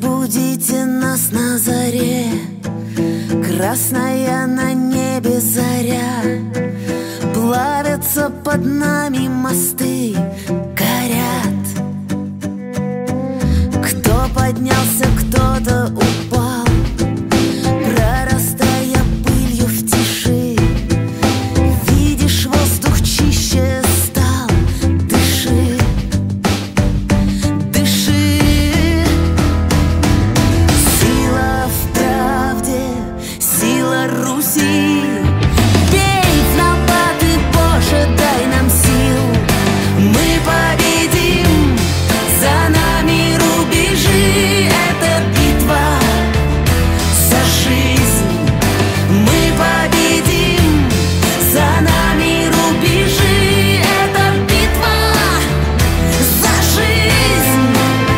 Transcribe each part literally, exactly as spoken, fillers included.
Разбудите нас на заре, красная на небе заря. Плавятся под нами мосты, горят. Кто поднялся, кто-то упал, прорастая пылью в тиши. Видишь, воздух чище стал, дыши, дыши. Сила в правде, сила Руси. Бей в набаты, Боже, дай нам сил. Мы победим, за нами рубежи. Это битва за жизнь. Мы победим, за нами рубежи. Это битва за жизнь.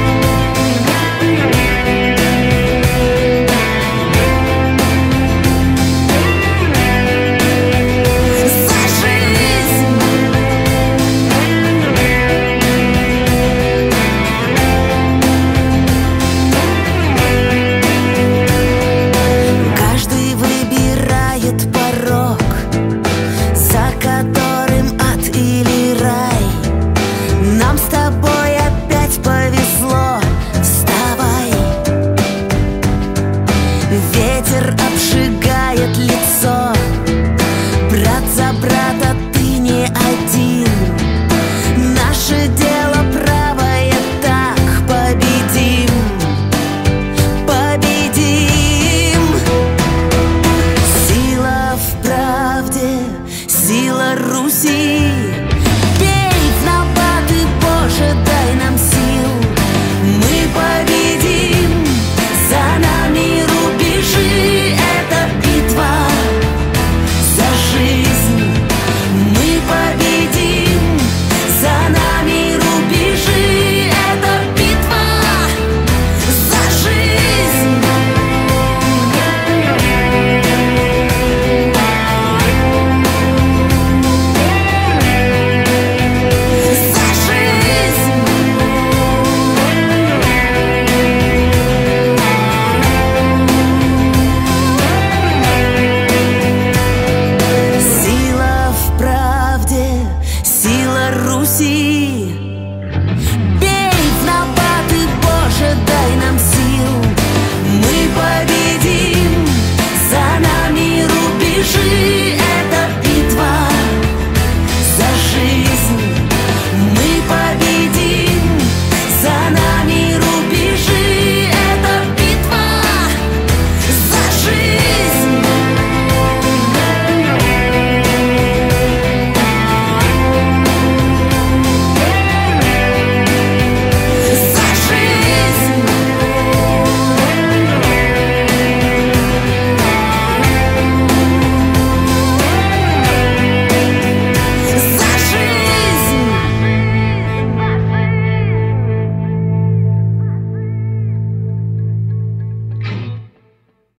За жизнь. Каждый выбирает порог, за которым ад или рай. Нам с тобой опять повезло. Вставай. Ветер обжигает лицо. Брат за брата ты не один. Наше дело